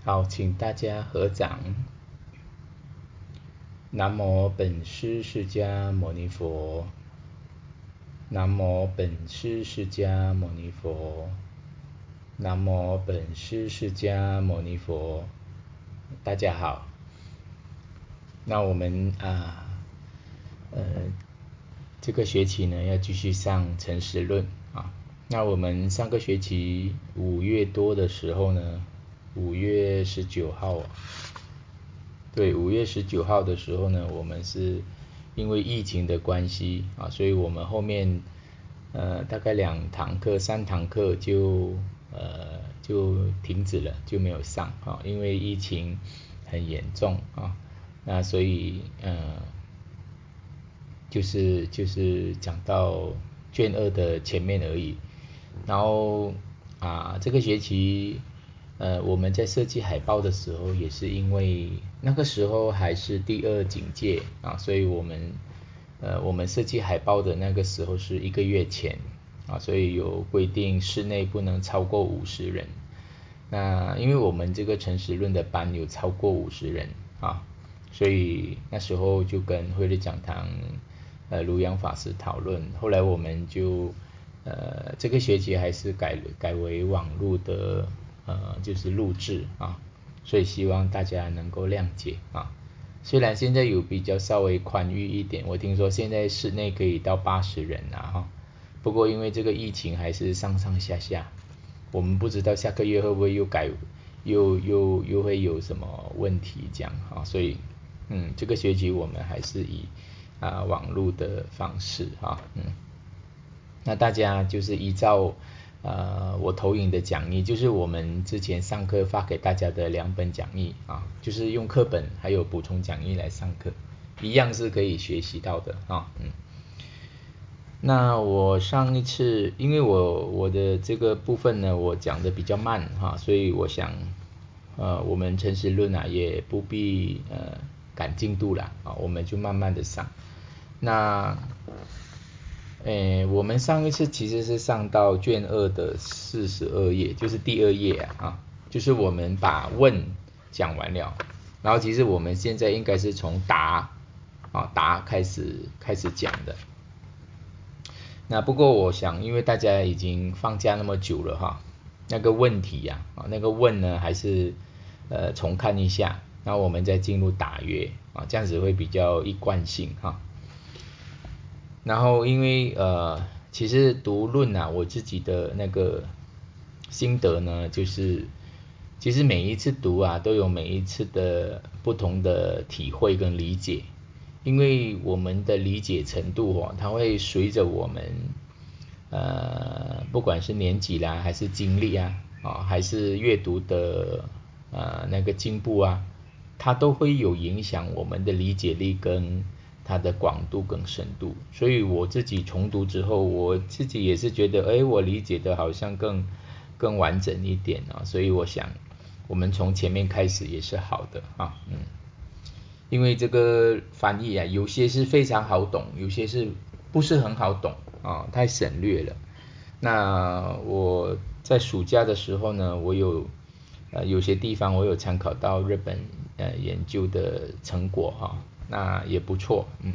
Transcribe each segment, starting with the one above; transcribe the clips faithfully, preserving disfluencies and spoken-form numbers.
好，请大家合掌。南无本师释迦牟尼佛。南无本师释迦牟尼佛。南无本师释迦牟尼佛。大家好。那我们啊，呃，这个学期呢要继续上诚实论啊。那我们上个学期五月多的时候呢，五月十九号，对，五月十九号的时候呢，我们是因为疫情的关系啊，所以我们后面呃大概两堂课、三堂课就呃就停止了，就没有上啊，因为疫情很严重啊，那所以呃就是就是讲到卷二的前面而已，然后啊这个学期呃我们在设计海报的时候，也是因为那个时候还是第二警戒啊，所以我们呃我们设计海报的那个时候是一个月前啊，所以有规定室内不能超过五十人。那因为我们这个诚实论的班有超过五十人啊，所以那时候就跟慧律讲堂呃卢阳法师讨论，后来我们就呃这个学期还是改改为网络的呃就是录制啊，所以希望大家能够谅解啊。虽然现在有比较稍微宽裕一点，我听说现在室内可以到八十人啊哈，不过因为这个疫情还是上上下下，我们不知道下个月会不会又改，又又又会有什么问题这样啊，所以嗯，这个学期我们还是以啊网络的方式啊，嗯，那大家就是依照呃我投影的讲义，就是我们之前上课发给大家的两本讲义啊，就是用课本还有补充讲义来上课，一样是可以学习到的啊，嗯。那我上一次，因为我我的这个部分呢，我讲的比较慢哈，所以我想，呃，我们诚实论啊，也不必呃赶进度啦，啊，我们就慢慢的上。那，诶，我们上一次其实是上到卷二的四十二页，就是第二页啊，啊，就是我们把问讲完了，然后其实我们现在应该是从答，啊答开始开始讲的。那不过我想，因为大家已经放假那么久了哈，那个问题呀、啊，那个问呢还是呃重看一下，然后我们再进入答阅啊，这样子会比较一贯性哈。然后因为呃，其实读论啊，我自己的那个心得呢，就是其实每一次读啊，都有每一次的不同的体会跟理解，因为我们的理解程度哦，它会随着我们呃，不管是年纪啦，还是经历啊，啊，还是阅读的呃那个进步啊，它都会有影响我们的理解力跟它的广度跟深度。所以我自己重读之后，我自己也是觉得，哎，我理解的好像更更完整一点啊。所以我想，我们从前面开始也是好的啊，嗯。因为这个翻译啊，有些是非常好懂，有些是不是很好懂啊，太省略了。那我在暑假的时候呢，我有呃有些地方我有参考到日本呃研究的成果哈、啊，那也不错，嗯。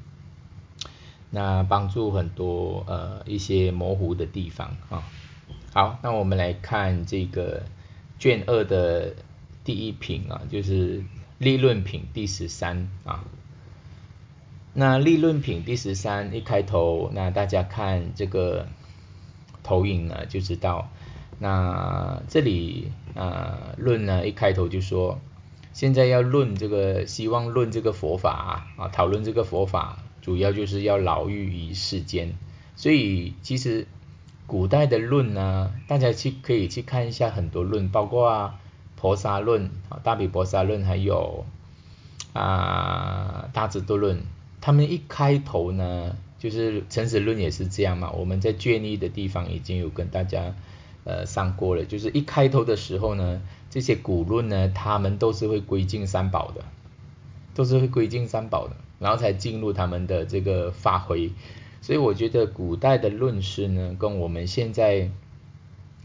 那帮助很多呃一些模糊的地方啊。好，那我们来看这个卷二的第一品啊，就是立论品第十三啊。那立论品第十三一开头，那大家看这个投影呢就知道，那这里呃论呢一开头就说，现在要论这个，希望论这个佛法啊，讨论这个佛法，主要就是要牢狱于世间。所以其实古代的论呢，大家去可以去看一下很多论，包括啊婆沙论、大毗婆沙论，还有啊大智度论。他们一开头呢，就是诚实论也是这样嘛。我们在卷一的地方已经有跟大家呃上过了，就是一开头的时候呢，这些古论呢，他们都是会归敬三宝的，都是会归敬三宝的，然后才进入他们的这个发挥。所以我觉得古代的论师呢，跟我们现在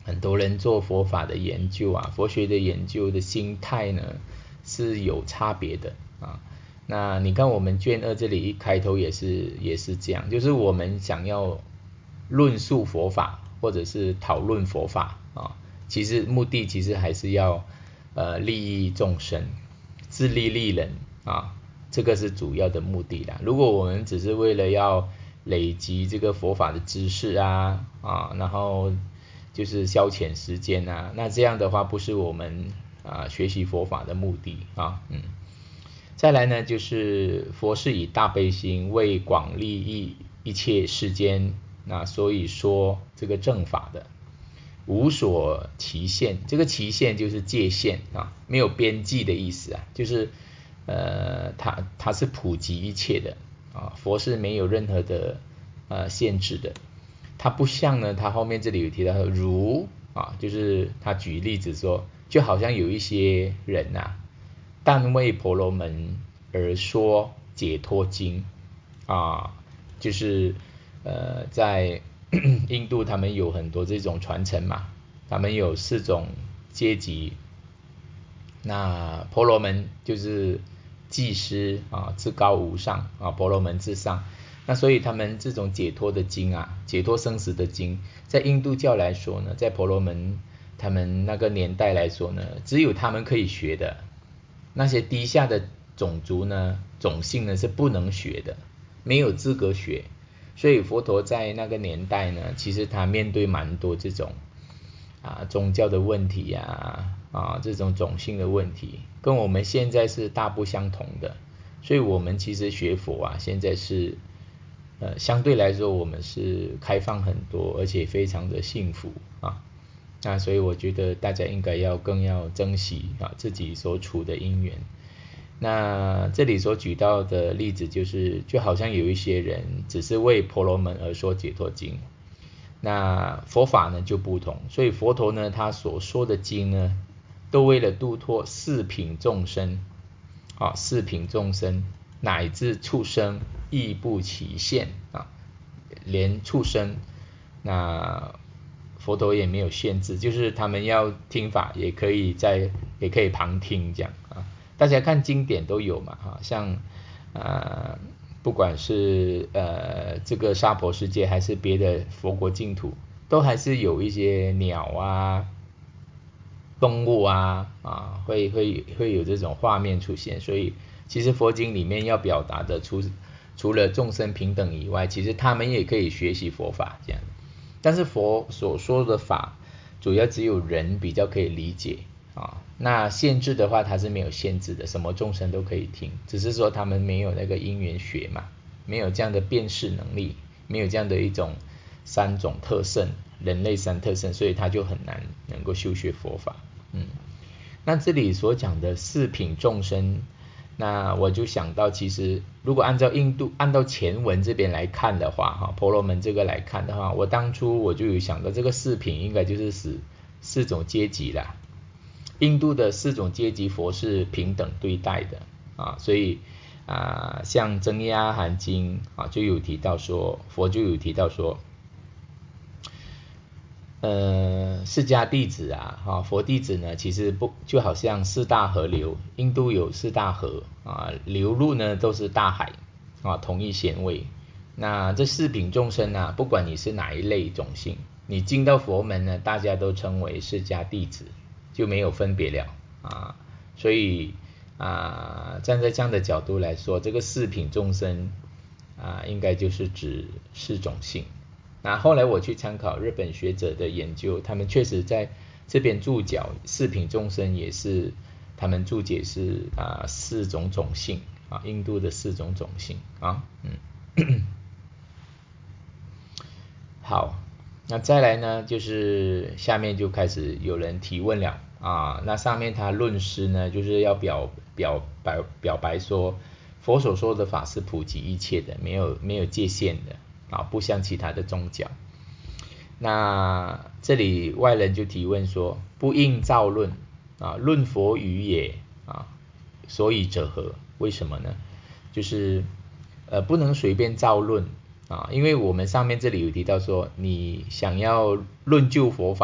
很多人做佛法的研究啊，佛学的研究的心态呢是有差别的啊。那你看我们卷二这里一开头也是也是这样，就是我们想要论述佛法或者是讨论佛法啊，其实目的其实还是要呃利益众生，自利利人啊，这个是主要的目的啦。如果我们只是为了要累积这个佛法的知识啊啊，然后就是消遣时间啊，那这样的话不是我们啊学习佛法的目的啊。嗯，再来呢，就是佛是以大悲心为广利益一切世间，那所以说这个正法的无所期限，这个期限就是界限啊，没有边际的意思啊，就是呃它它是普及一切的啊，佛是没有任何的呃限制的。它不像呢，它后面这里有提到如啊，就是他举例子说，就好像有一些人呐、啊，但为婆罗门而说解脱经啊，就是呃在印度他们有很多这种传承嘛，他们有四种阶级，那婆罗门就是祭师啊，至高无上啊，婆罗门至上。那所以他们这种解脱的经啊，解脱生死的经，在印度教来说呢，在婆罗门他们那个年代来说呢，只有他们可以学的，那些低下的种族呢，种姓呢是不能学的，没有资格学。所以佛陀在那个年代呢，其实他面对蛮多这种啊宗教的问题啊啊这种种姓的问题，跟我们现在是大不相同的。所以我们其实学佛啊，现在是呃相对来说我们是开放很多，而且非常的幸福啊。那所以我觉得大家应该要更要珍惜啊自己所处的因缘。那这里所举到的例子就是，就好像有一些人只是为婆罗门而说解脱经，那佛法呢就不同，所以佛陀呢他所说的经呢，都为了度脱四品众生，啊四品众生乃至畜生亦不其限啊，连畜生那佛陀也没有限制，就是他们要听法也可以在也可以旁听这样啊。大家看经典都有嘛，哈，像呃不管是呃这个娑婆世界还是别的佛国净土，都还是有一些鸟啊、动物啊啊会会会有这种画面出现，所以其实佛经里面要表达的除除了众生平等以外，其实他们也可以学习佛法这样。但是佛所说的法，主要只有人比较可以理解啊。那限制的话，它是没有限制的，什么众生都可以听，只是说他们没有那个因缘学嘛，没有这样的辨识能力，没有这样的一种三种特性，人类三特性，所以他就很难能够修学佛法。嗯，那这里所讲的四品众生，那我就想到，其实如果按照印度按照前文这边来看的话，哈，婆罗门这个来看的话，我当初我就有想到，这个四品应该就是四四种阶级啦。印度的四种阶级佛是平等对待的啊，所以啊，像增压含经啊就有提到说，佛就有提到说，呃，释迦弟子啊，哈，佛弟子呢，其实不就好像四大河流，印度有四大河啊，流入呢都是大海啊，同一咸味。那这四品众生啊，不管你是哪一类种姓，你进到佛门呢，大家都称为释迦弟子，就没有分别了啊。所以啊，站在这样的角度来说，这个四品众生啊，应该就是指四种姓。那后来我去参考日本学者的研究，他们确实在这边注脚四品众生也是他们注解是啊四种种姓啊，印度的四种种姓啊，嗯，好，那再来呢，就是下面就开始有人提问了啊，那上面他论师呢，就是要表表白表白说，佛所说的法是普及一切的，没有没有界限的啊，不像其他的宗教。那这里外人就提问说，不应造论啊，论佛语也啊，所以者何？为什么呢？就是呃不能随便造论啊，因为我们上面这里有提到说，你想要论就佛法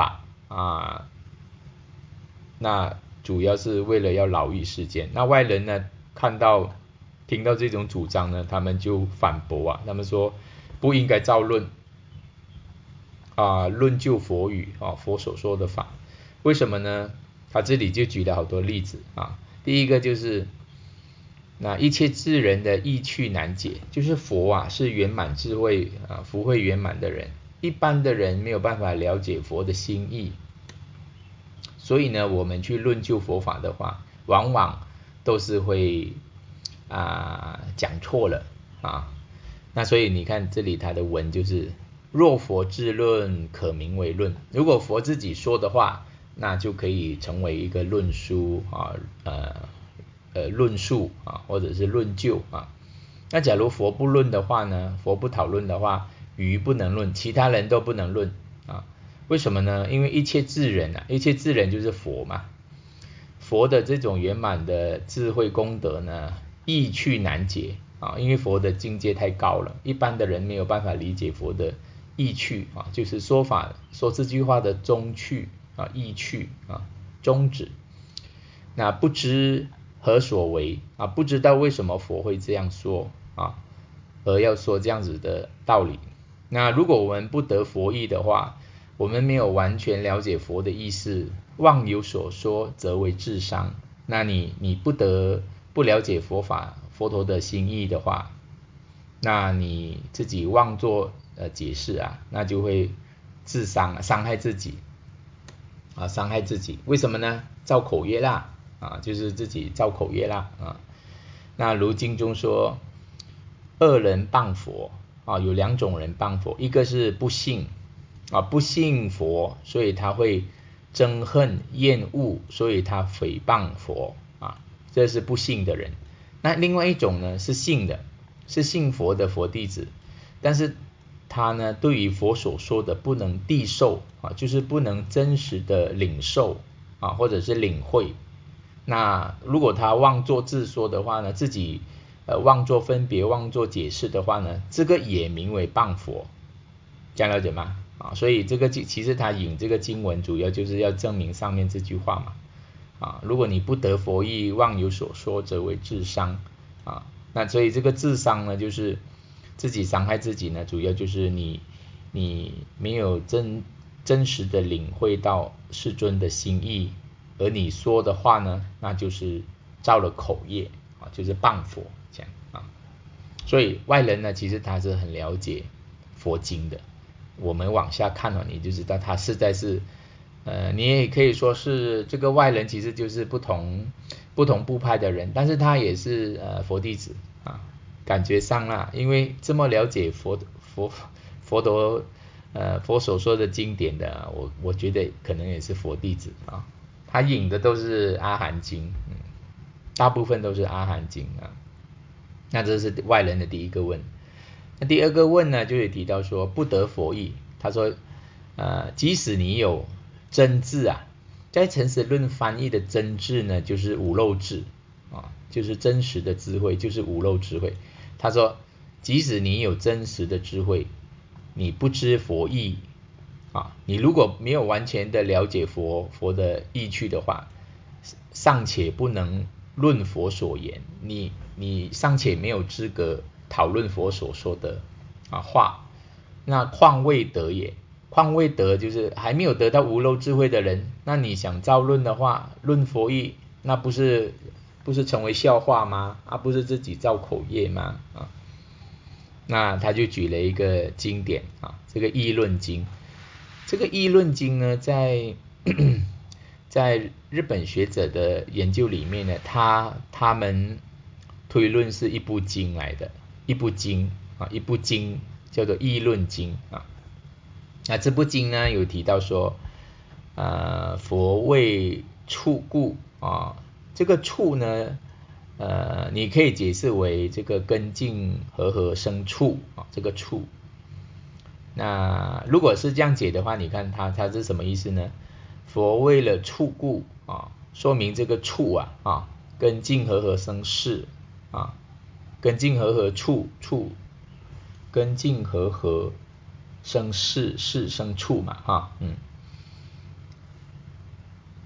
啊，那主要是为了要劳逸世间。那外人呢看到听到这种主张呢，他们就反驳啊，他们说不应该造论啊，论就佛语啊，佛所说的法。为什么呢？他这里就举了好多例子啊。第一个就是那一切智人的意趣难解，就是佛啊是圆满智慧啊，福慧圆满的人，一般的人没有办法了解佛的心意，所以呢，我们去论就佛法的话，往往都是会啊讲错了啊。那所以你看这里他的文就是若佛自论，可名为论。如果佛自己说的话，那就可以成为一个论书啊，呃呃论述啊，或者是论就啊。那假如佛不论的话呢，佛不讨论的话，愚不能论，其他人都不能论啊。为什么呢？因为一切智人啊，一切智人就是佛嘛。佛的这种圆满的智慧功德呢，意趣难解啊，因为佛的境界太高了，一般的人没有办法理解佛的意趣啊，就是说法说这句话的中趣啊，意趣啊，宗旨。那不知何所为啊，不知道为什么佛会这样说啊，而要说这样子的道理。那如果我们不得佛意的话，我们没有完全了解佛的意思，妄有所说，则为智商。那你你不得不了解佛法佛陀的心意的话，那你自己妄作呃解释啊，那就会自伤，伤害自己啊，伤害自己。为什么呢？造口业啦啊，就是自己造口业啦啊。那如经中说，恶人谤佛啊，有两种人谤佛，一个是不信啊，不信佛，所以他会憎恨厌恶，所以他诽谤佛啊，这是不信的人。那另外一种呢是信的，是信佛的佛弟子，但是他呢对于佛所说的不能谛受啊，就是不能真实的领受啊，或者是领会。那如果他妄作自说的话呢，自己呃妄作分别、妄作解释的话呢，这个也名为谤佛，这样了解吗？啊，所以这个其实他引这个经文主要就是要证明上面这句话嘛。啊，如果你不得佛意，妄有所说，则为自伤啊。那所以这个自伤呢，就是自己伤害自己呢，主要就是你你没有真真实的领会到世尊的心意，而你说的话呢，那就是造了口业啊，就是谤佛这样啊。所以外人呢，其实他是很了解佛经的。我们往下看了，你就知道他实在是，呃，你也可以说是这个外人，其实就是不同不同部派的人，但是他也是呃佛弟子啊，感觉上啦，因为这么了解佛佛佛陀呃佛所说的经典的，我我觉得可能也是佛弟子啊，他引的都是阿含经，嗯，大部分都是阿含经啊。那这是外人的第一个问。那第二个问呢，就有提到说不得佛意。他说，呃，即使你有真智啊，在诚实论翻译的真智呢，就是无漏智啊，就是真实的智慧，就是无漏智慧。他说，即使你有真实的智慧，你不知佛意啊，你如果没有完全的了解佛佛的意趣的话，尚且不能论佛所言，你你尚且没有资格讨论佛所说的啊话，那况未得也。况未得就是还没有得到无漏智慧的人，那你想造论的话，论佛意，那不是不是成为笑话吗？啊，不是自己造口业吗？啊，那他就举了一个经典啊，这个议论经。这个议论经呢，在在日本学者的研究里面呢，他他们推论是一部经来的，一部经啊，一部经叫做议论经啊。那这部经呢，有提到说，呃，佛为处故啊，这个处呢，呃，你可以解释为这个根茎和合生处啊，这个处。那如果是这样解的话，你看它它是什么意思呢？佛为了处故啊，说明这个处啊啊，根茎和合生事啊，根茎和合处处，根茎和合生事事生处嘛哈，嗯，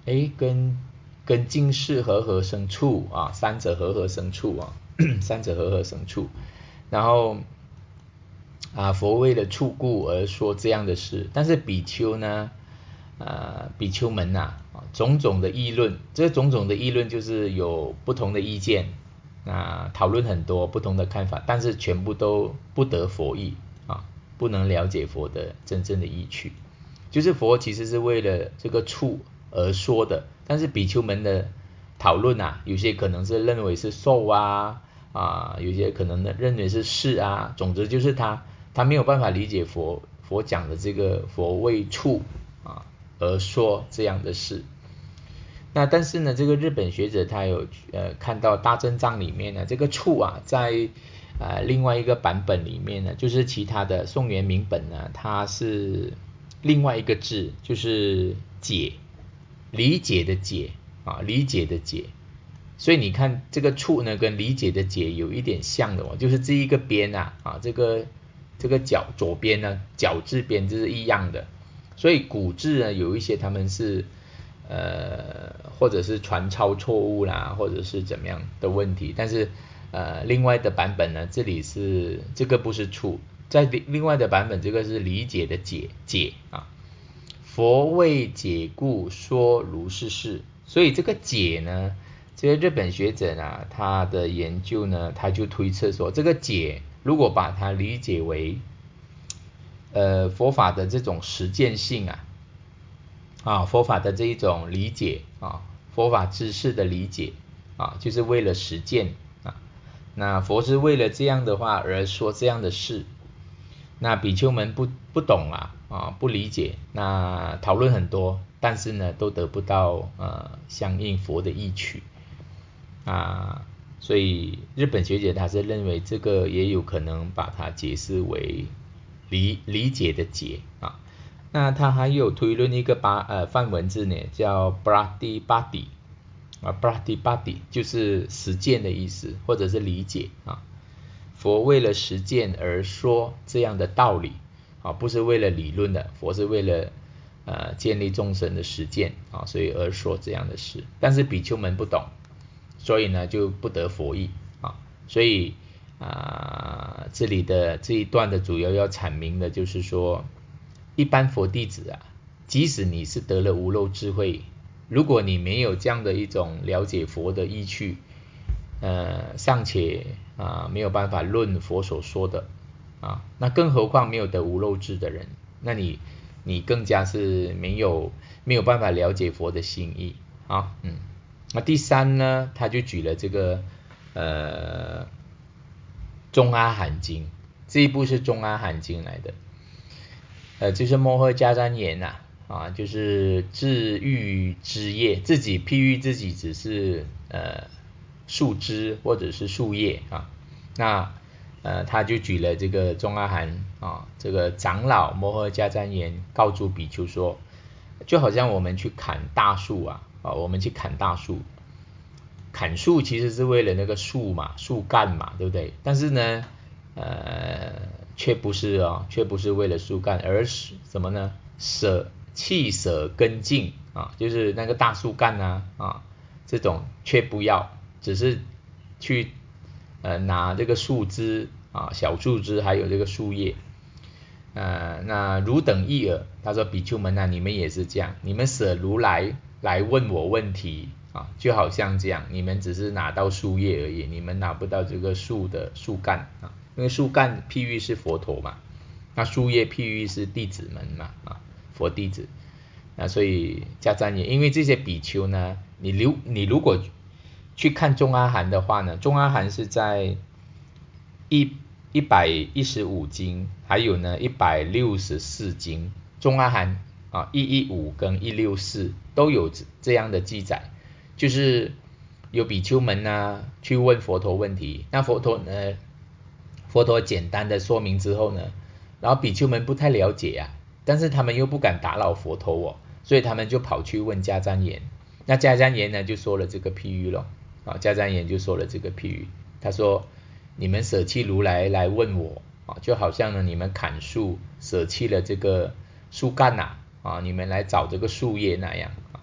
哎，跟跟今世和合生处啊，三者和合生处啊，三者和合生处。然后啊，佛为了处故而说这样的事，但是比丘呢，呃，比丘们呐、啊，种种的议论，这种种的议论就是有不同的意见，啊，讨论很多不同的看法，但是全部都不得佛意啊，不能了解佛的真正的意趣。就是佛其实是为了这个处而说的，但是比丘们的讨论啊，有些可能是认为是受啊，啊，有些可能认为是事啊，总之就是他他没有办法理解佛佛讲的这个佛为处啊而说这样的事。那但是呢，这个日本学者他有呃看到大正藏里面呢，这个处啊，在呃另外一个版本里面呢，就是其他的宋元明本呢，它是另外一个字，就是解，理解的解啊，理解的解。所以你看这个处呢，跟理解的解有一点像的哦，就是这一个边啊，啊这个这个角左边呢，角字边就是一样的。所以古字呢，有一些他们是呃，或者是传抄错误啦，或者是怎么样的问题。但是呃，另外的版本呢，这里是这个不是处，在另外的版本，这个是理解的解解啊。佛为解故说如是事，所以这个解呢，这个日本学者呢，他的研究呢，他就推测说，这个解如果把它理解为呃佛法的这种实践性啊。啊，佛法的这一种理解啊，佛法知识的理解啊，就是为了实践啊。那佛是为了这样的话而说这样的事，那比丘们不不懂啊，啊不理解，那讨论很多，但是呢都得不到呃相应佛的意趣啊，所以日本学者他是认为这个也有可能把它解释为理理解的解啊。那他还有推论一个八呃梵文字呢，叫 Pratipatti 啊 Pratipatti 就是实践的意思，或者是理解啊。佛为了实践而说这样的道理啊，不是为了理论的，佛是为了呃建立众生的实践啊，所以而说这样的事。但是比丘们不懂，所以呢就不得佛意啊。所以啊、呃、这里的这一段的主要要阐明的就是说，一般佛弟子啊，即使你是得了无漏智慧，如果你没有这样的一种了解佛的意趣，呃，尚且啊没有办法论佛所说的啊，那更何况没有得无漏智的人，那你你更加是没有没有办法了解佛的心意啊，嗯，那第三呢，他就举了这个呃中阿含经，这一部是中阿含经来的。呃，就是摩诃迦旃延呐，啊，就是自喻枝叶，自己譬喻自己只是呃树枝或者是树叶啊，那呃他就举了这个中阿含啊，这个长老摩诃迦旃延告诉比丘说，就好像我们去砍大树啊，啊，我们去砍大树，砍树其实是为了那个树嘛，树干嘛，对不对？但是呢，呃，却不是哦，却不是为了树干，而是什么呢？舍弃舍根茎啊，就是那个大树干啊啊，这种却不要，只是去呃拿这个树枝啊，小树枝还有这个树叶。呃，那汝等意耳，他说比丘们啊，你们也是这样，你们舍如来来问我问题啊，就好像这样，你们只是拿到树叶而已，你们拿不到这个树的树干啊，因为树干譬喻是佛陀嘛，那树叶譬喻是弟子们嘛啊，佛弟子，那所以迦旃延，因为这些比丘呢，你如你如果去看中阿含的话呢，中阿含是在一一百一十五经，还有呢一百六十四经，中阿含啊一一五跟一六四都有这样的记载，就是有比丘们呢去问佛陀问题，那佛陀呢佛陀简单的说明之后呢，然后比丘们不太了解啊，但是他们又不敢打扰佛陀哦，所以他们就跑去问迦旃延，那迦旃延呢就说了这个譬喻咯，啊迦旃延就说了这个譬喻，他说你们舍弃如来来问我啊，就好像呢你们砍树舍弃了这个树干呐啊，你们来找这个树叶那样啊，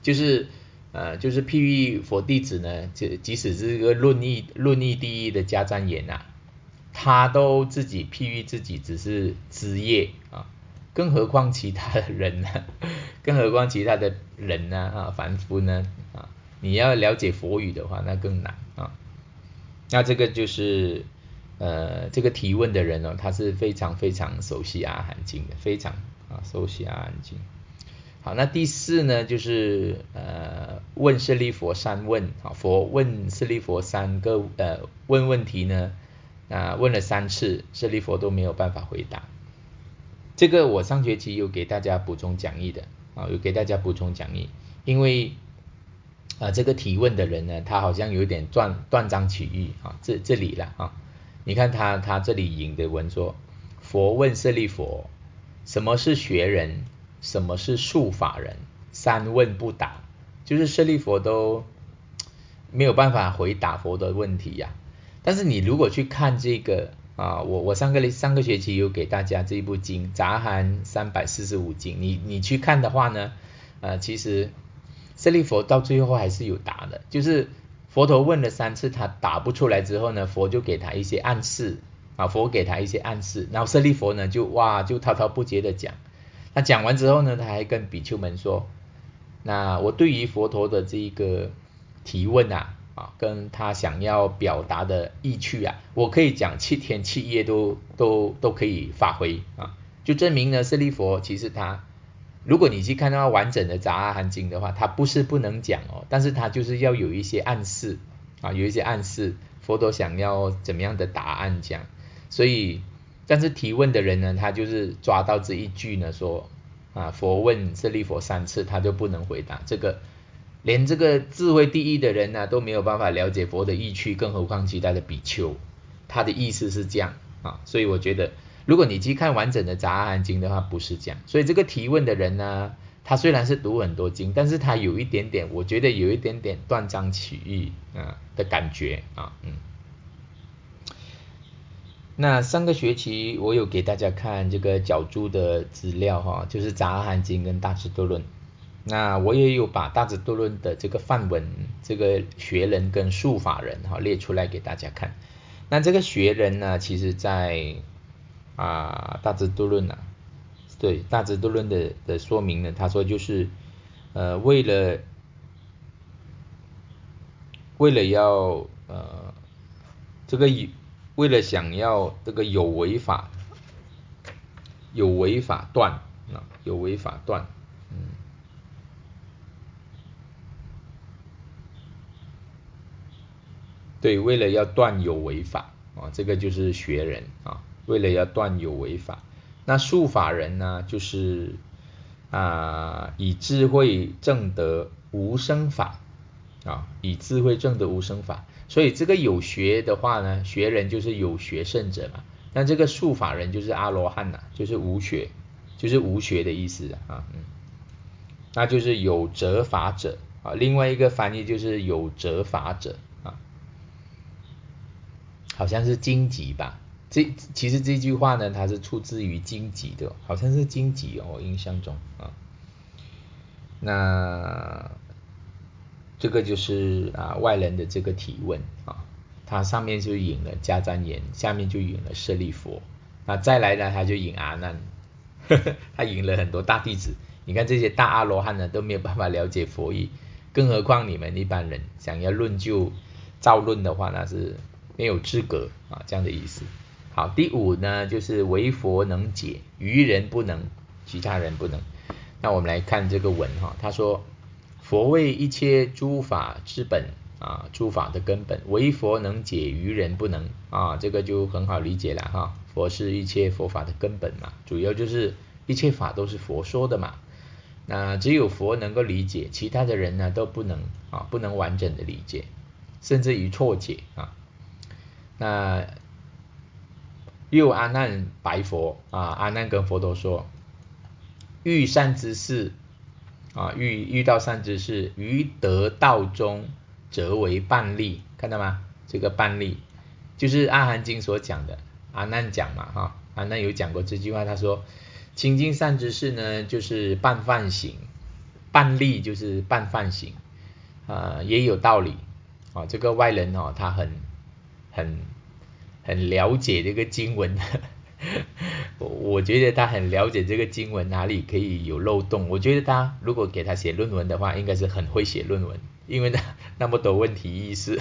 就是呃就是譬喻佛弟子呢，即即使是个论义论义第一的迦旃延啊，他都自己譬喻自己只是枝叶啊，更何况其他的人呢？更何况其他的人呢？啊，凡夫呢？啊，你要了解佛语的话，那更难啊。那这个就是呃，这个提问的人哦，他是非常非常熟悉阿含经的，非常啊熟悉阿含经。好，那第四呢，就是呃问舍利佛三问，啊，佛问舍利佛三个呃问问题呢，啊问了三次，舍利佛都没有办法回答。这个我上学期有给大家补充讲义的，啊有给大家补充讲义，因为啊这个提问的人呢，他好像有点断断章取义啊，这这里了啊，你看他他这里引的文说，佛问舍利佛，什么是学人？什么是术法人？三问不答，就是舍利佛都没有办法回答佛的问题呀、啊。但是你如果去看这个啊，我我上个上个学期有给大家这一部经《杂含三百四十五经》，你你去看的话呢，呃，其实舍利佛到最后还是有答的，就是佛陀问了三次，他答不出来之后呢，佛就给他一些暗示啊，佛给他一些暗示，然后舍利佛呢就哇就滔滔不绝的讲。那讲完之后呢，他还跟比丘们说，那我对于佛陀的这一个提问啊，啊，跟他想要表达的意趣啊，我可以讲七天七夜都都都可以发挥啊，就证明呢，舍利佛其实他，如果你去看到完整的杂阿含经的话，他不是不能讲哦，但是他就是要有一些暗示啊，有一些暗示，佛陀想要怎么样的答案这样，所以。但是提问的人呢，他就是抓到这一句呢，说啊，佛问舍利佛三次，他就不能回答。这个连这个智慧第一的人呢、啊，都没有办法了解佛的意趣，更何况其他的比丘。他的意思是这样啊，所以我觉得，如果你去看完整的杂阿含经的话，不是这样。所以这个提问的人呢，他虽然是读很多经，但是他有一点点，我觉得有一点点断章取义啊的感觉啊，嗯。那上个学期我有给大家看这个角注的资料哈，就是杂阿含经跟大智度论。那我也有把大智度论的这个范文，这个学人跟术法人哈列出来给大家看。那这个学人呢，其实在啊大智度论啊，对大智度论的的说明呢，他说就是呃为了为了要呃这个为了想要这个有为法有为法断啊，有为法断，嗯，对，为了要断有为法啊，这个就是学人啊，为了要断有为法。那术法人呢，就是啊以智慧证得无生法啊，以智慧证得无生法。所以这个有学的话呢，学人就是有学圣者嘛。那这个术法人就是阿罗汉呐、啊，就是无学，就是无学的意思啊，嗯，那就是有折法者啊。另外一个翻译就是有折法者啊，好像是荆棘吧。这其实这句话呢，它是出自于荆棘的，好像是荆棘哦，我印象中啊。那这个就是啊外人的这个提问啊，他上面就引了迦旃延，下面就引了舍利佛，那再来呢他就引阿难，呵呵，他引了很多大弟子。你看这些大阿罗汉呢都没有办法了解佛意，更何况你们一般人想要论就造论的话，那是没有资格啊，这样的意思。好，第五呢就是唯佛能解，愚人不能，其他人不能。那我们来看这个文哈，他说佛为一切诸法之本啊，诸法的根本，唯佛能解，愚人不能啊，这个就很好理解了哈。佛是一切佛法的根本嘛，主要就是一切法都是佛说的嘛。那只有佛能够理解，其他的人呢都不能啊，不能完整的理解，甚至于错解啊。那又阿难白佛啊，阿难跟佛陀说，遇善知识啊，遇遇到善知识，于得道中则为伴力，看到吗？这个伴力就是阿含经所讲的，阿难讲嘛哈，阿难有讲过这句话，他说亲近善知识呢，就是伴饭行， 半立就是半梵行，呃也有道理啊。这个外人哦，他很很很了解这个经文，我我觉得他很了解这个经文哪里可以有漏洞。我觉得他如果给他写论文的话，应该是很会写论文，因为他那么多问题意识。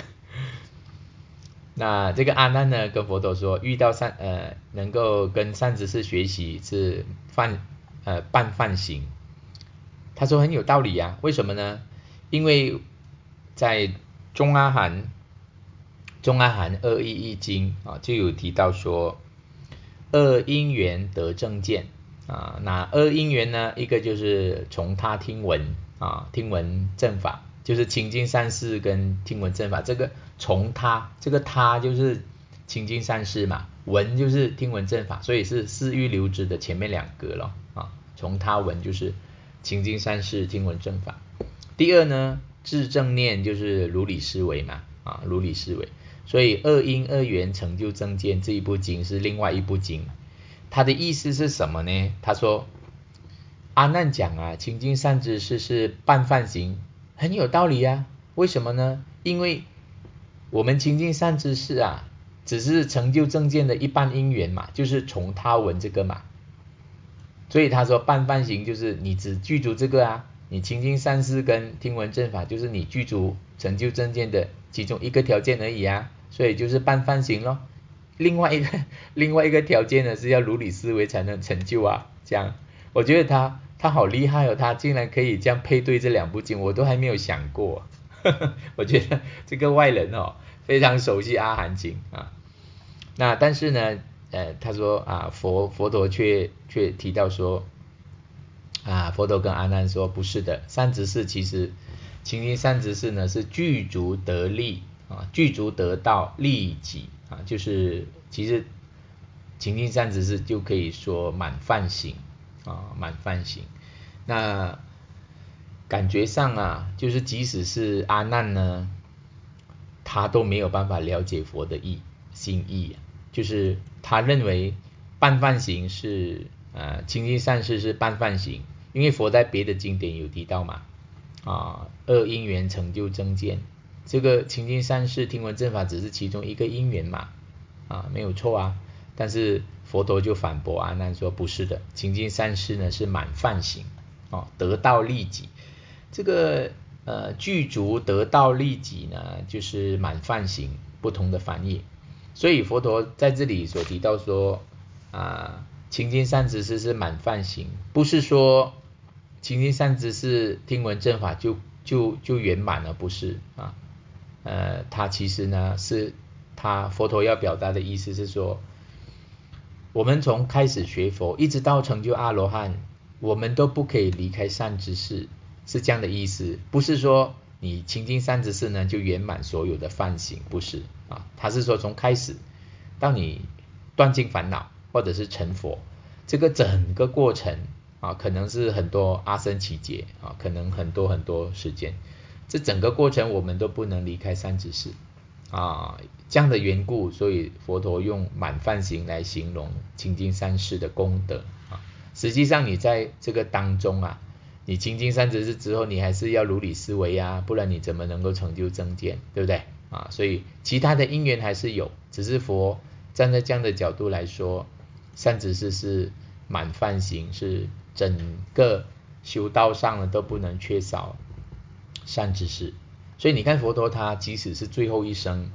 那这个阿难呢，跟佛陀说，遇到善呃能够跟善知识学习是泛呃半梵行。他说很有道理啊，为什么呢？因为在中阿含中阿含二一一经啊就有提到说，二因缘得正见啊。那二因缘呢，一个就是从他听闻啊，听闻正法，就是清净善事跟听闻正法。这个从他，这个他就是清净善事嘛，闻就是听闻正法，所以是四欲流支的前面两个了啊。从他闻就是清净善事，听闻正法。第二呢，智正念就是如理思维嘛啊，如理思维。所以二因二缘成就正见这一部经是另外一部经，它的意思是什么呢？他说阿难讲啊，清净善知识是半梵行，很有道理啊。为什么呢？因为我们清净善知识啊，只是成就正见的一半因缘嘛，就是从他闻这个嘛。所以他说半梵行就是你只具足这个啊，你清净善事跟听闻正法就是你具足成就正见的其中一个条件而已啊，所以就是半梵行咯。另外一个另外一个条件呢是要如理思维才能成就啊，这样我觉得他他好厉害哦，他竟然可以这样配对这两部经，我都还没有想过。我觉得这个外人哦非常熟悉阿含经啊。那但是呢，呃，他说啊，佛佛陀却却提到说，啊，佛陀跟阿难说，不是的，善知识其实清净善知识呢是具足得利啊，具足得道利己啊，就是其实清净善知识就可以说满梵行啊，满梵行。那感觉上啊，就是即使是阿难呢，他都没有办法了解佛的意心意，就是他认为半梵行是呃清净善事是半梵行，因为佛在别的经典有提到嘛，啊二因缘成就正见，这个清净善事听闻正法只是其中一个因缘嘛，啊没有错啊，但是佛陀就反驳阿难说不是的，清净善事呢是满梵行，哦得道利己。这个呃具足得道利己呢，就是满梵行，不同的翻译。所以佛陀在这里所提到说啊，清净善知识是满梵行，不是说清净善知识听闻正法就就就圆满了，不是啊。呃，他其实呢是他佛陀要表达的意思是说，我们从开始学佛一直到成就阿罗汉，我们都不可以离开善知识，是这样的意思，不是说你清净善知识呢就圆满所有的梵行，不是啊，他是说从开始到你断尽烦恼或者是成佛，这个整个过程啊，可能是很多阿僧祇劫啊，可能很多很多时间，这整个过程我们都不能离开善知识啊，这样的缘故，所以佛陀用满梵行来形容清净善事的功德啊。实际上你在这个当中啊，你清净善知识之后，你还是要如理思维啊，不然你怎么能够成就正见，对不对啊？所以其他的因缘还是有，只是佛站在这样的角度来说，善知识是满梵行，是整个修道上呢都不能缺少善知识。所以你看佛陀他即使是最后一生，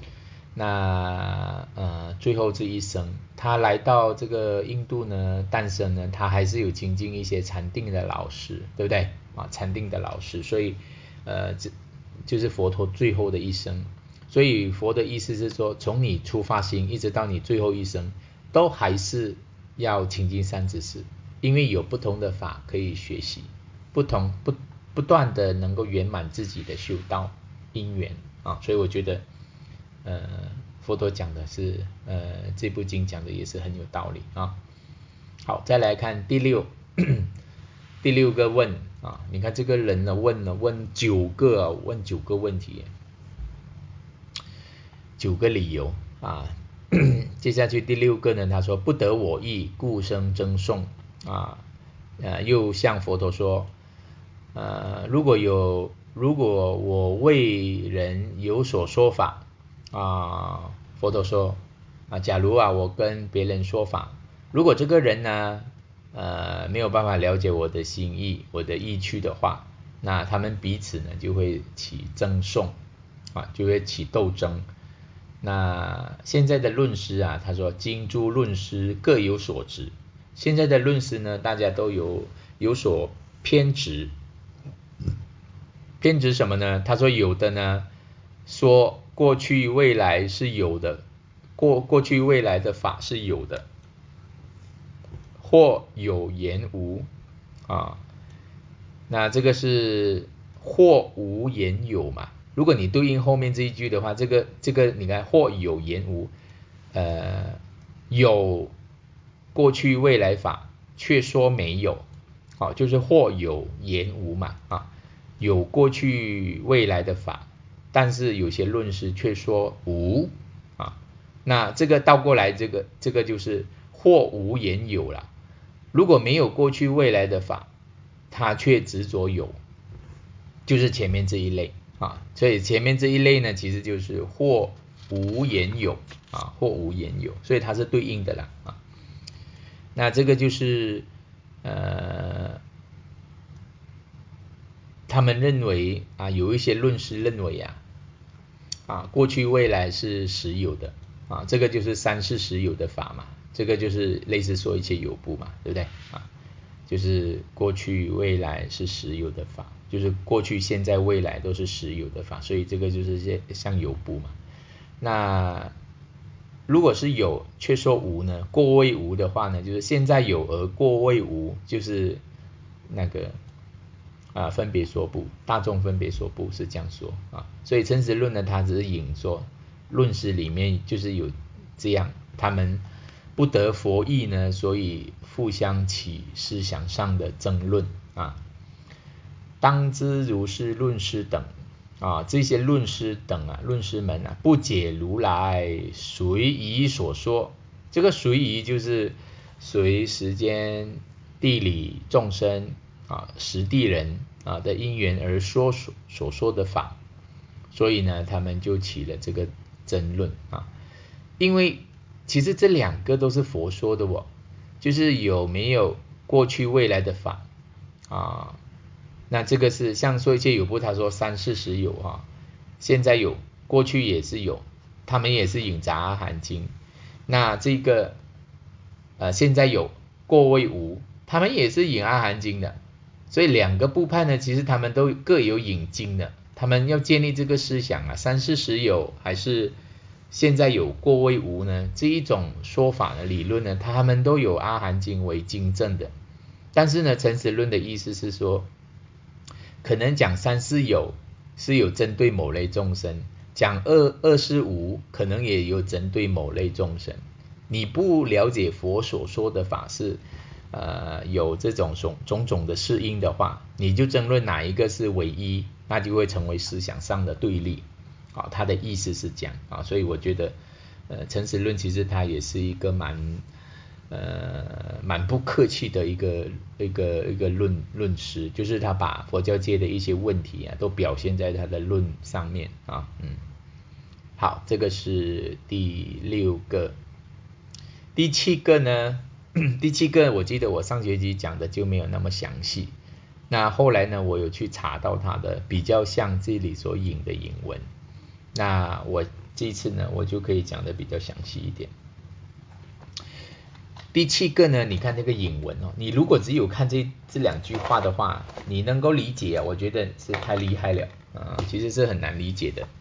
那呃最后这一生，他来到这个印度呢诞生呢，他还是有亲近一些禅定的老师，对不对啊？禅定的老师，所以呃这就是佛陀最后的一生。所以佛的意思是说，从你出发心一直到你最后一生，都还是要亲近善知识，因为有不同的法可以学习，不同不不断的能够圆满自己的修道因缘啊，所以我觉得呃佛陀讲的是呃这部经讲的也是很有道理啊。好，再来看第六第六个问啊，你看这个人呢问了问九个、啊、问九个问题，九个理由啊。接下去第六个呢，他说不得我意，故生争讼啊。呃，又向佛陀说， 呃，如果有如果我为人有所说法啊，佛陀说啊，假如啊我跟别人说法，如果这个人呢呃没有办法了解我的心意、我的意趣的话，那他们彼此呢就会起争讼啊，就会起斗争。那现在的论师啊，他说经诸论师各有所执。现在的论师呢，大家都有有所偏执。偏执什么呢？他说有的呢说过去未来是有的，过过去未来的法是有的，或有言无啊。那这个是或无言有嘛？如果你对应后面这一句的话，这个这个你看或有言无，呃，有过去未来法，却说没有，好、就是或有言无嘛啊，有过去未来的法，但是有些论师却说无啊，那这个倒过来，这个这个就是或无言有了。如果没有过去未来的法，他却执着有，就是前面这一类啊。所以前面这一类呢，其实就是或无言有啊，或无言有，所以它是对应的啦啊。那这个就是呃，他们认为啊，有一些论师认为啊，啊过去未来是实有的啊，这个就是三世实有的法嘛，这个就是类似说一切有部嘛，对不对啊？就是过去未来是实有的法，就是过去现在未来都是实有的法，所以这个就是像有部嘛。那如果是有却说无呢，过谓无的话呢，就是现在有而过谓无，就是那个啊分别说不，大众分别说不是这样说啊。所以诚实论呢，它只是引说论师里面就是有这样，他们不得佛意呢，所以互相起思想上的争论啊。当知如是论师等啊，这些论师等啊，论师们啊，不解如来随宜所说。这个随宜就是随时间、地理、众生啊、实地人啊的因缘而说所所说的法，所以呢，他们就起了这个争论啊。因为其实这两个都是佛说的哦，就是有没有过去未来的法啊？那这个是像说一切有部，他说三世实有哈，现在有，过去也是有，他们也是引杂阿含经。那这个呃现在有，过谓无，他们也是引阿含经的。所以两个部派呢，其实他们都各有引经的，他们要建立这个思想啊，三世实有还是现在有过谓无呢？这一种说法的理论呢，他们都有阿含经为经证的。但是呢，诚实论的意思是说，可能讲三世有是有针对某类众生，讲二二世无可能也有针对某类众生。你不了解佛所说的法是呃有这种种种种的适应的话，你就争论哪一个是唯一，那就会成为思想上的对立。好，他的意思是这样啊，所以我觉得呃诚实论其实它也是一个蛮呃蛮不客气的一个一个一个论论师，就是他把佛教界的一些问题啊都表现在他的论上面啊。嗯，好，这个是第六个。第七个呢，第七个我记得我上学期讲的就没有那么详细，那后来呢我有去查到它的比较像这里所引的引文，那我这一次呢我就可以讲的比较详细一点。第七个呢，你看这个引文哦，你如果只有看这这两句话的话，你能够理解啊，我觉得是太厉害了啊、呃，其实是很难理解的。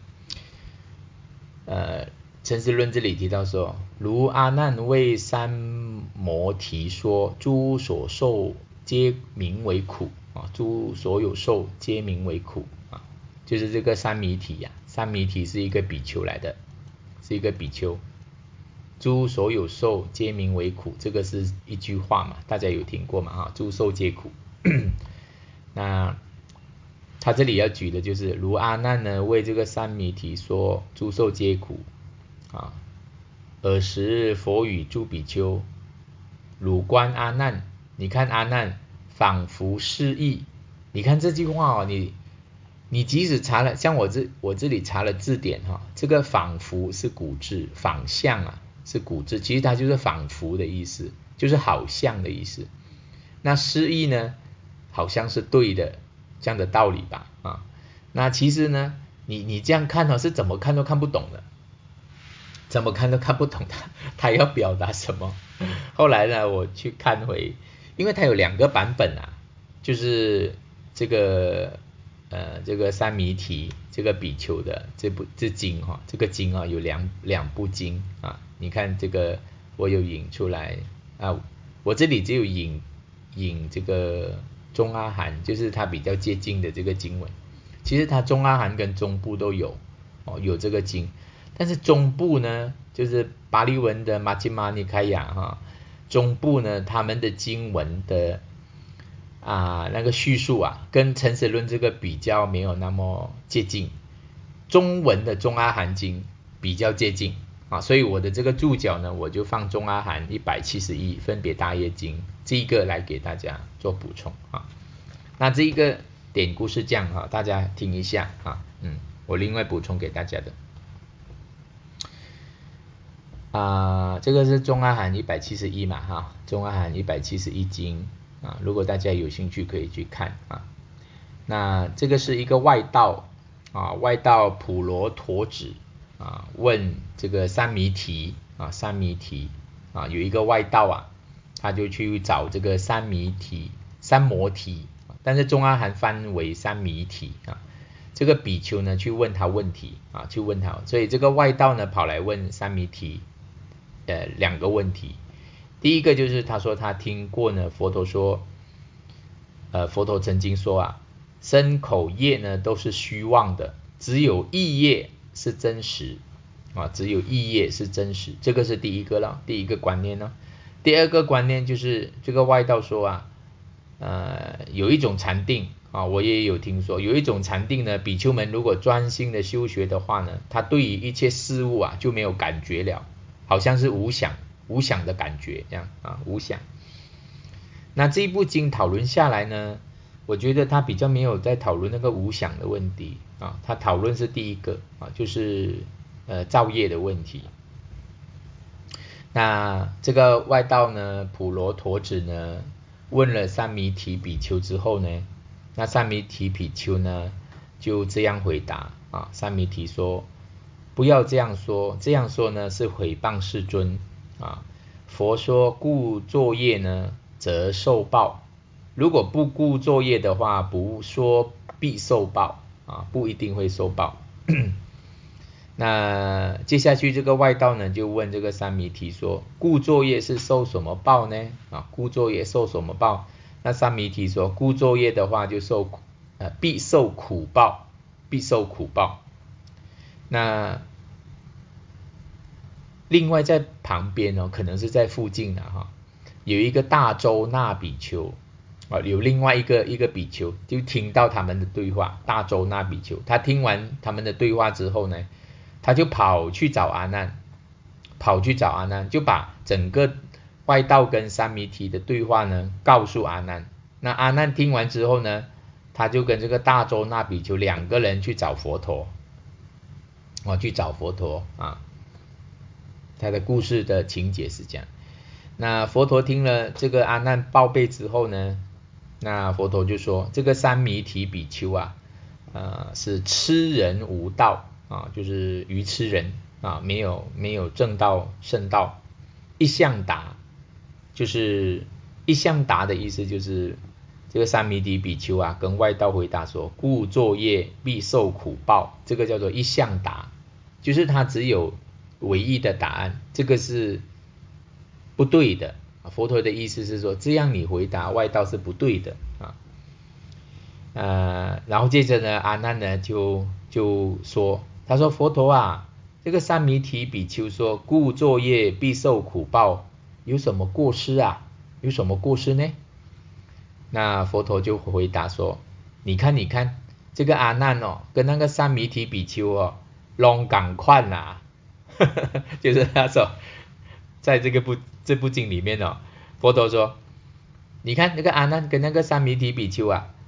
呃，诚实论这里提到说，如阿难为三摩提说，诸所受皆名为苦啊，诸所有受皆名为苦啊，就是这个三弥提呀、啊，三弥提是一个比丘来的，是一个比丘。诸所有受皆名为苦，这个是一句话嘛，大家有听过嘛？哈，诸受皆苦。那他这里要举的就是，如阿难呢为这个三弥提说，诸受皆苦啊。尔时佛语诸比丘，汝观阿难，你看阿难仿佛失意你看这句话哦，你你即使查了，像我这我这里查了字典哈、哦，这个仿佛是古字，仿像啊是古字，其实它就是仿佛的意思，就是好像的意思。那失意呢，好像是对的这样的道理吧啊。那其实呢，你你这样看呢、哦，是怎么看都看不懂的，怎么看都看不懂他他要表达什么。后来呢，我去看回，因为它有两个版本啊，就是这个呃这个三弥提这个比丘的这部这经哈、哦，这个经啊有两两部经啊，你看这个我有引出来啊，我这里只有引引这个中阿含，就是它比较接近的这个经文。其实它中阿含跟中部都有哦，有这个经，但是中部呢，就是巴利文的马吉玛尼开雅哈，中部呢他们的经文的啊那个叙述啊，跟陈实论这个比较没有那么接近，中文的中阿含经比较接近啊，所以我的这个注脚呢，我就放中阿含一百七十一分别大业经这一个来给大家做补充啊。那这一个典故是这样哈，大家听一下啊，嗯，我另外补充给大家的。啊、呃，这个是中阿含一百七十一嘛哈，中阿含一百七十一经啊，如果大家有兴趣可以去看啊。那这个是一个外道啊，外道普罗陀子啊，问这个三弥提啊，三弥提啊，有一个外道啊，他就去找这个三弥提、三摩提，但是中阿含翻为三弥提啊。这个比丘呢去问他问题啊，去问他，所以这个外道呢跑来问三弥提。呃，两个问题，第一个就是他说他听过呢，佛陀说，呃，佛陀曾经说啊，身口业呢都是虚妄的，只有意业是真实啊，只有意业是真实，这个是第一个了，第一个观念呢。第二个观念就是这个外道说啊，呃，有一种禅定啊，我也有听说，有一种禅定呢，比丘们如果专心的修学的话呢，他对于一切事物啊就没有感觉了。好像是无想无想的感觉这样啊，无想。那这一部经讨论下来呢，我觉得他比较没有在讨论那个无想的问题啊，他讨论是第一个啊，就是呃造业的问题。那这个外道呢，普罗陀子呢，问了三弥提比丘之后呢，那三弥提比丘呢就这样回答啊，三弥提说。不要这样说，这样说呢是毁谤世尊啊。佛说故作业呢，则受报；如果不顾作业的话，不说必受报啊，不一定会受报。那接下去这个外道呢，就问这个三弥提说，故作业是受什么报呢？啊，故作业受什么报？那三弥提说，故作业的话就受呃必受苦报，必受苦报。那另外在旁边哦，可能是在附近的哈，有一个大周那比丘啊，有另外一个一个比丘就听到他们的对话，大周那比丘，他听完他们的对话之后呢，他就跑去找阿难，跑去找阿难，就把整个外道跟三弥提的对话呢告诉阿难。那阿难听完之后呢，他就跟这个大周那比丘两个人去找佛陀，哦，去找佛陀啊。他的故事的情节是这样。那佛陀听了这个阿难报备之后呢，那佛陀就说，这个三弥提比丘啊，呃，是痴人无道啊，就是愚痴人啊，没有没有正道圣道。一向答，就是一向答的意思就是这个三弥提比丘啊，跟外道回答说，故作业必受苦报，这个叫做一向答，就是他只有唯一的答案，这个是不对的。佛陀的意思是说，这样你回答外道是不对的啊。呃，然后接着呢，阿难呢就就说，他说佛陀啊，这个三弥提比丘说，故作业必受苦报，有什么过失啊？有什么过失呢？那佛陀就回答说，你看你看，这个阿难哦，跟那个三弥提比丘哦，拢赶快啦，就是他说，在这个部这部经里面哦，佛陀说，你看那个阿难跟那个三弥提比丘啊，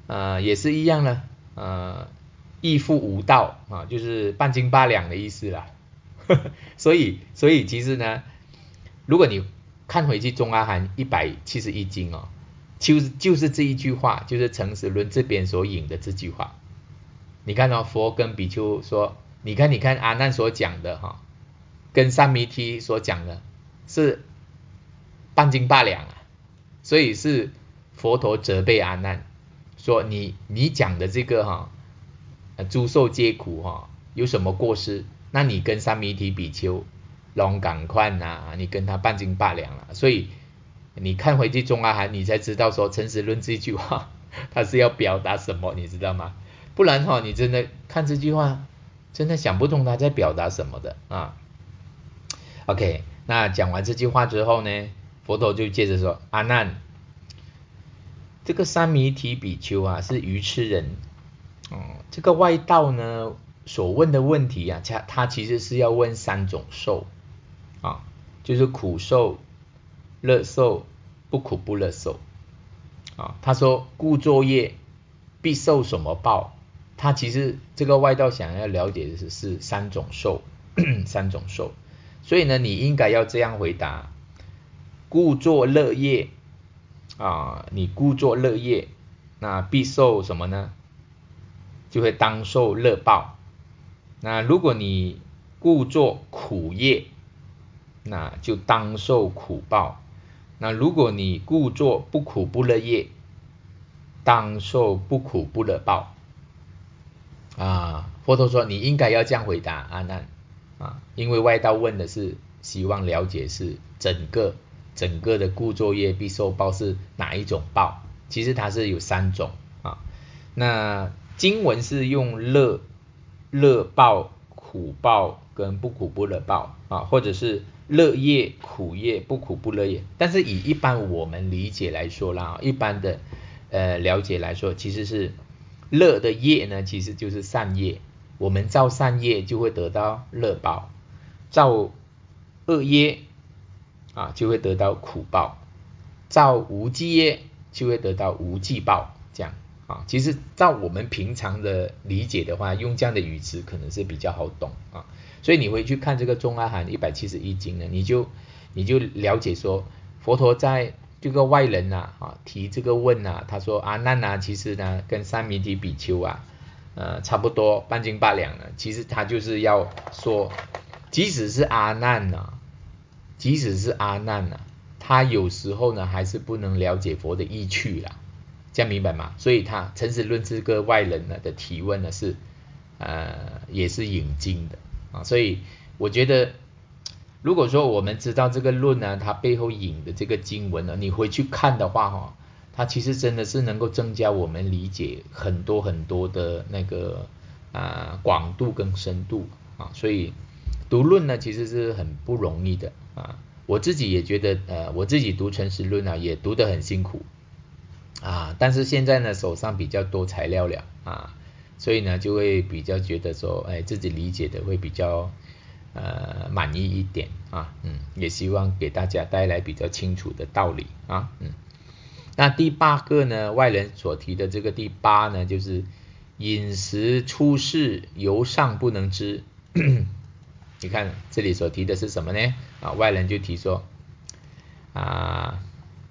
呃也是一样的，呃亦复无道啊，就是半斤八两的意思啦。所以所以其实呢，如果你看回去中阿含一百七十一经哦，就是就是这一句话，就是陈时论这边所引的这句话。你看哦，佛跟比丘说，你看你看阿难所讲的哈，跟三弥提所讲的是半斤八两啊，所以是佛陀责备阿难说你你讲的这个哈，诸受皆苦哈，有什么过失？那你跟三弥提比丘龙赶快呐，你跟他半斤八两了，所以你看回去中阿含，你才知道说陈时论这句话他是要表达什么，你知道吗？不然哈、哦，你真的看这句话，真的想不通他在表达什么的啊。OK， 那讲完这句话之后呢，佛陀就接着说：阿难，这个三弥提比丘啊是愚痴人，哦，这个外道呢所问的问题啊，他他其实是要问三种受啊，就是苦受、乐受、不苦不乐受啊。他说故作业必受什么报？他其实这个外道想要了解的是是三种受，三种受。所以呢，你应该要这样回答：故作乐业啊，你故作乐业，那必受什么呢？就会当受乐报。那如果你故作苦业，那就当受苦报。那如果你故作不苦不乐业，当受不苦不乐报。啊，佛陀说你应该要这样回答阿难啊，因为外道问的是希望了解是整个整个的故作业必受报是哪一种报，其实它是有三种啊。那经文是用乐乐报、苦报跟不苦不乐报啊，或者是乐业、苦业、不苦不乐业。但是以一般我们理解来说啦，一般的呃了解来说，其实是乐的业呢，其实就是善业。我们造善业就会得到乐报，造恶业啊就会得到苦报，造无记业就会得到无记报。这样啊，其实照我们平常的理解的话，用这样的语词可能是比较好懂啊。所以你回去看这个中阿含一百七十一经呢，你就你就了解说，佛陀在这个外人呐啊提这个问呐、啊，他说阿难呐，其实呢跟三弥提比丘啊，呃差不多半斤八两呢。其实他就是要说，即使是阿难呐、啊，即使是阿难呐、啊，他有时候呢还是不能了解佛的意趣啦。这样明白吗？所以他陈时论这个外人呢的提问呢是，呃，也是引经的啊。所以我觉得，如果说我们知道这个论呢，它背后引的这个经文呢，你回去看的话哈，它其实真的是能够增加我们理解很多很多的那个啊、呃、广度跟深度啊。所以读论呢其实是很不容易的啊。我自己也觉得，呃，我自己读陈时论啊，也读得很辛苦。啊，但是现在呢手上比较多材料了啊，所以呢就会比较觉得说，哎，自己理解的会比较呃满意一点啊，嗯，也希望给大家带来比较清楚的道理啊，嗯。那第八个呢，外人所提的这个第八呢，就是饮食出世由上不能知。你看这里所提的是什么呢？啊，外人就提说啊。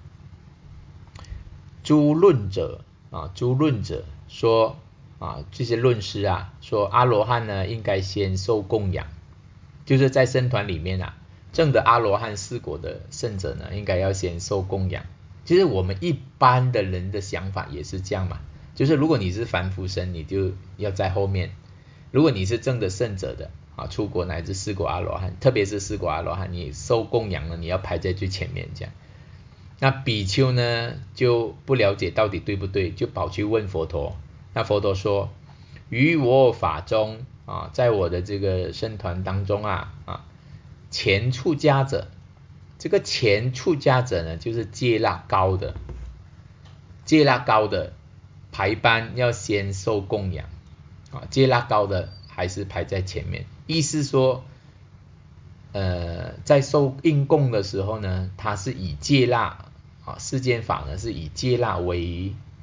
诸论者啊，诸论者说啊，这些论师啊，说阿罗汉呢应该先受供养，就是在僧团里面啊，证的阿罗汉四果的圣者呢，应该要先受供养。其实我们一般的人的想法也是这样嘛，就是如果你是凡夫身，你就要在后面；如果你是证的圣者的啊，出国乃至四果阿罗汉，特别是四果阿罗汉，你受供养呢，你要排在最前面这样。那比丘呢就不了解到底对不对，就跑去问佛陀。那佛陀说：于我法中啊，在我的这个僧团当中啊啊，前出家者，这个前出家者呢，就是戒腊高的，戒腊高的排班要先受供养啊，戒腊高的还是排在前面。意思说，呃，在受应供的时候呢，它是以戒腊啊，世间法呢是以戒腊为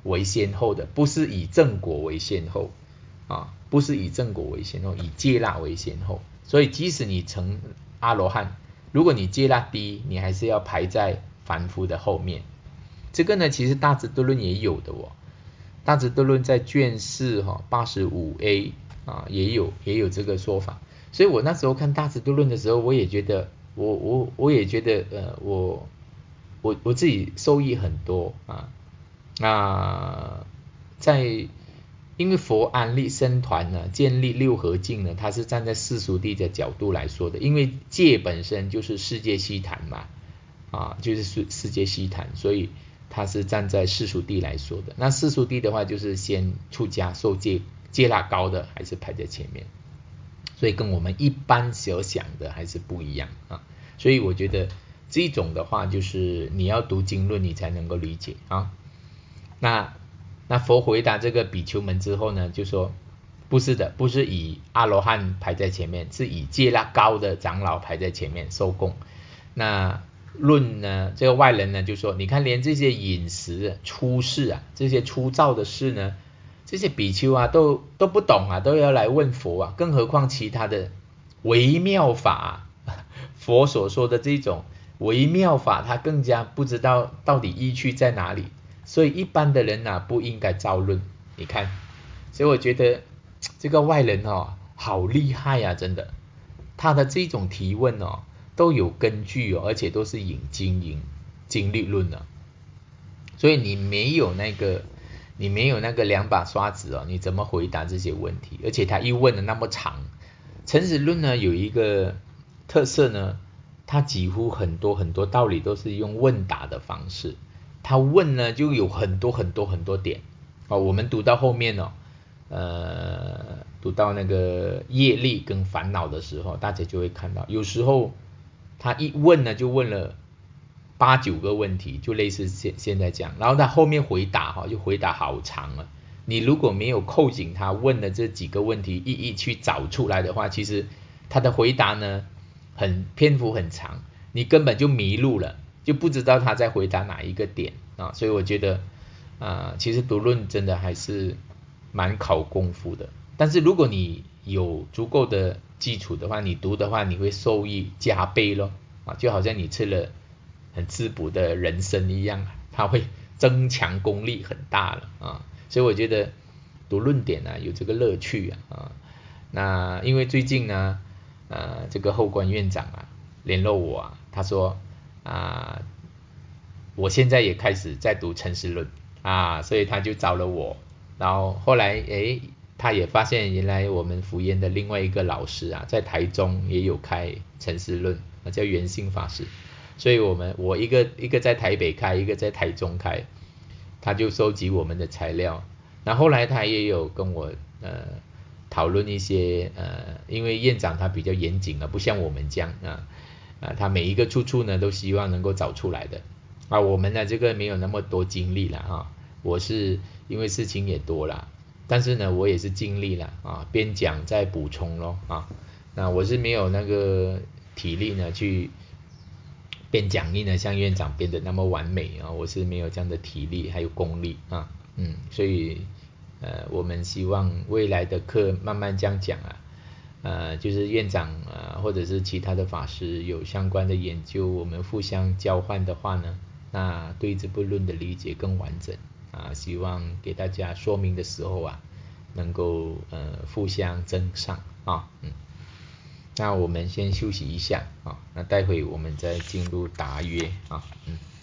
为先后的，不是以正果为先后啊，不是以正果为先后，以戒辣为先后。所以即使你成阿罗汉，如果你戒辣低，你还是要排在凡夫的后面。这个呢，其实大智度论也有的哦。大智度论在卷四哈八十五 A 啊也有也有这个说法。所以我那时候看大智度论的时候，我也觉得我我我也觉得呃我我我自己受益很多啊。那在因为佛安立僧团呢，建立六合敬呢，它是站在世俗谛的角度来说的，因为戒本身就是世界悉檀嘛，啊，就是世世界悉檀，所以它是站在世俗谛来说的。那世俗谛的话，就是先出家受戒，戒辣高的还是排在前面，所以跟我们一般所想的还是不一样啊。所以我觉得这种的话，就是你要读经论，你才能够理解啊。那那佛回答这个比丘们之后呢，就说不是的，不是以阿罗汉排在前面，是以戒辣高的长老排在前面受供。那论呢，这个外人呢就说，你看连这些饮食出事啊，这些粗糙的事呢，这些比丘啊都都不懂啊，都要来问佛啊，更何况其他的微妙法啊，佛所说的这种微妙法，他更加不知道到底依据在哪里。所以一般的人啊不应该造论，你看，所以我觉得这个外人哦好厉害啊，真的，他的这种提问哦都有根据哦，而且都是引经引经律论的，所以你没有那个你没有那个两把刷子哦，你怎么回答这些问题？而且他一问的那么长，诚实论呢有一个特色呢，他几乎很多很多道理都是用问答的方式。他问呢就有很多很多很多点哦，我们读到后面哦，呃，读到那个业力跟烦恼的时候，大家就会看到，有时候他一问呢就问了八九个问题，就类似现现在这样，然后他后面回答哈、哦、就回答好长了。你如果没有扣紧他问的这几个问题，一一去找出来的话，其实他的回答呢很篇幅很长，你根本就迷路了。就不知道他在回答哪一个点啊，所以我觉得啊、呃，其实读论真的还是蛮考功夫的。但是如果你有足够的基础的话，你读的话，你会受益加倍咯啊，就好像你吃了很滋补的人参一样，它会增强功力很大了啊。所以我觉得读论点啊有这个乐趣啊啊。那因为最近呢，呃，这个后官院长啊联络我啊，他说。啊，我现在也开始在读诚实论啊，所以他就找了我，然后后来诶，他也发现原来我们福音的另外一个老师啊，在台中也有开诚实论，叫圆性法师，所以我们我一个一个在台北开，一个在台中开，他就收集我们的材料，那后来他也有跟我呃讨论一些呃，因为院长他比较严谨啊，不像我们这样啊。啊，他每一个出处呢都希望能够找出来的啊，我们呢这个没有那么多精力了啊，我是因为事情也多了，但是呢我也是尽力了啊，边讲再补充咯啊，那我是没有那个体力呢去编讲义呢像院长编的那么完美啊，我是没有这样的体力还有功力啊，嗯，所以呃我们希望未来的课慢慢这样讲啊。呃，就是院长啊、呃，或者是其他的法师有相关的研究，我们互相交换的话呢，那对这部论的理解更完整啊。希望给大家说明的时候啊，能够呃互相增上啊。嗯，那我们先休息一下啊，那待会我们再进入答约啊。嗯。